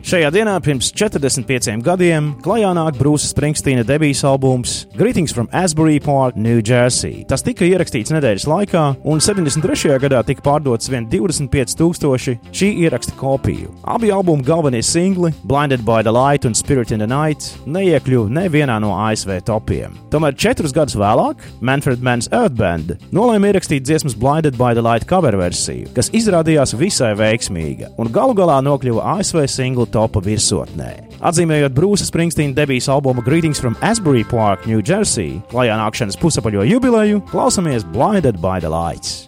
Šajā dienā pirms 45 gadiem klajā nāk Brusa Springsteena debijas albums Greetings from Asbury Park, New Jersey. Tas tika ierakstīts nedēļas laikā, un 73. gadā tika pārdots vien 25,000 šī ieraksta kopiju. Abi albuma galvenie singli, Blinded by the Light un Spirit in the Night, neiekļuva nevienā no ASV topiem. Tomēr 4 gadus vēlāk Manfred Mann's Earth Band nolēma ierakstīt dziesmas Blinded by the Light cover versiju, kas izrādījās visai veiksmīga, un galu galā nokļuva ASV singlu topa virsotnē. Atzīmējot Brusa Springsteena debijas albuma Greetings from Asbury Park, New Jersey, klajā nākšanas pusapaļo jubileju, klausamies Blinded by the Lights.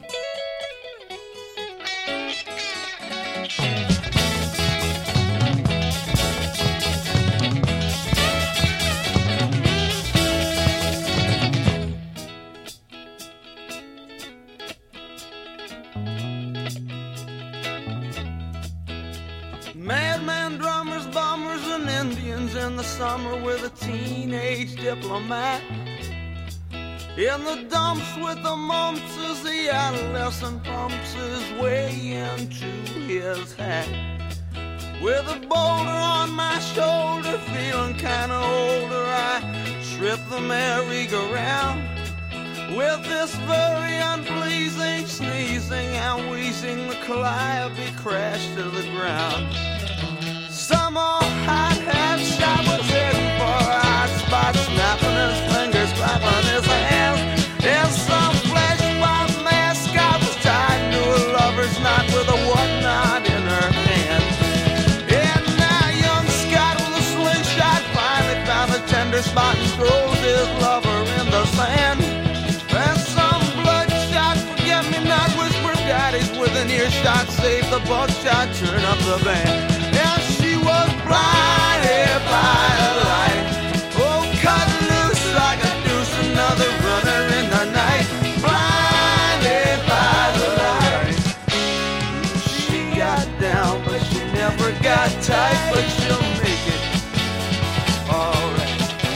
Madman drummers, bombers, and Indians in the summer with a teenage diplomat. In the dumps with the mumps as the adolescent pumps his way into his hat. With a boulder on my shoulder, feeling kinda older, I trip the merry-go-round. With this very unpleasing sneezing and wheezing, the calliope crashed to the ground. Some old hot-hat shot was heading for a hot spot, snapping his fingers, clapping his hands. And some flesh-white mascot was tied to a lover's knot with a whatnot in her hand. And now young Scott with a slingshot finally found a tender spot and throws his lover in the sand. And some bloodshot forget-me-not whisper daddies with an earshot, save the buckshot, turn up the band. And she was blinded by the light, oh, cut loose like a deuce, another runner in the night. Blinded by the light. She got down, but she never got tight, but she'll make it all right.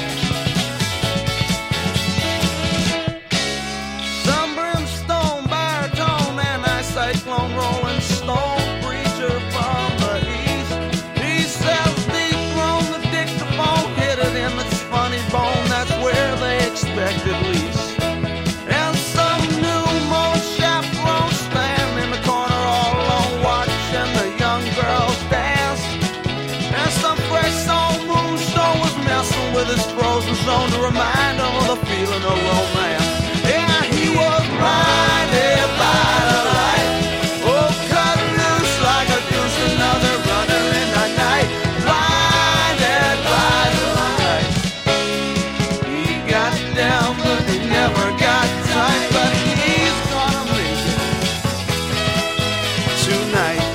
Some brimstone, baritone, and a cyclone, rolling stone preacher from the east. He sells deep from the dictaphone, hit it in its funny bone, that's where they expect at least. And some new moon chaperone stand in the corner all alone, watching the young girls dance. And some fresh soul moonstone was messing with his frozen zone to remind him of the feeling of romance. Yeah, he was blinded by the light, oh, cut loose like a deuce, another runner in the night. Blinded by the light. He got down, but he never got tight, but he's gonna make it tonight.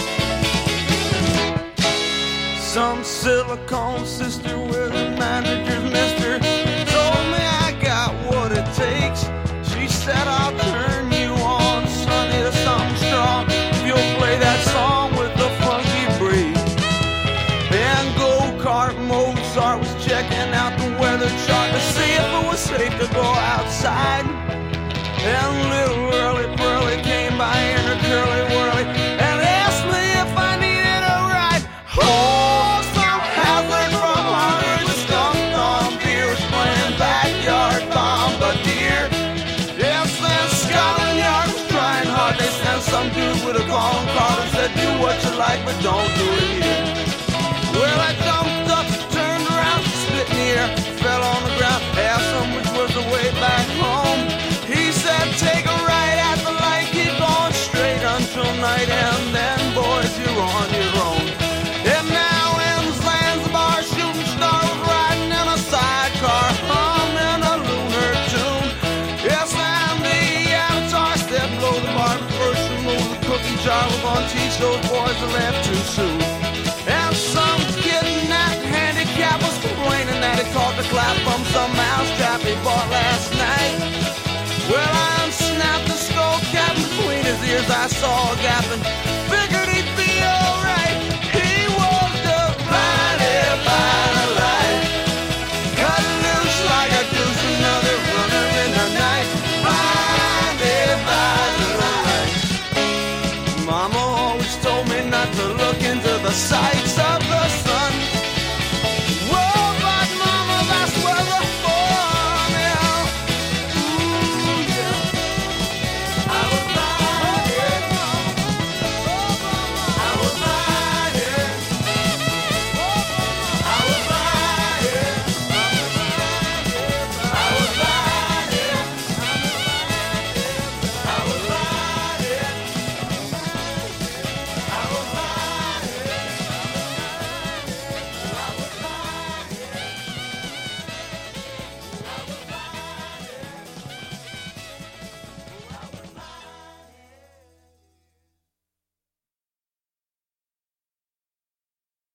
Some silicone sister with a manager's mister told me I got what it takes. She said I'll turn you on, sonny, to something strong if you'll play that song with the funky breed. And go-kart Mozart was checking out the weather chart to see if it was safe to go outside. And little Early Pearly came by in her curly whirly and asked me if I needed a ride. Oh, some hazard from Harvard stumped on beer was playing backyard bombardier. Yes, then Scotland Yard was trying hard. They sent some dude with a calling card and said, do what you like, but don't do it here. Well, I jumped up, turned around, spit in the air, fell on the ground, asked him which was the way back home. He said, take a right at the light, keep going straight until night, and then, boys, you're on your own. And now in Zanzibar, shooting star was riding in a sidecar, humming a lunar tune. Yes, and the avatar stepped below the bar, but first remove the cookie jar. We're gonna teach those boys to laugh too soon. And some kid in that handicap was complaining that he caught the clap from some mousetrap he bought last night. Well, I unsnapped the skull cap between his ears. I saw a gap and figured he'd be alright. He was just blinded by the light, cut loose like a deuce, another runner in the night. Blinded by the light. Mama always told me not to look into the sights.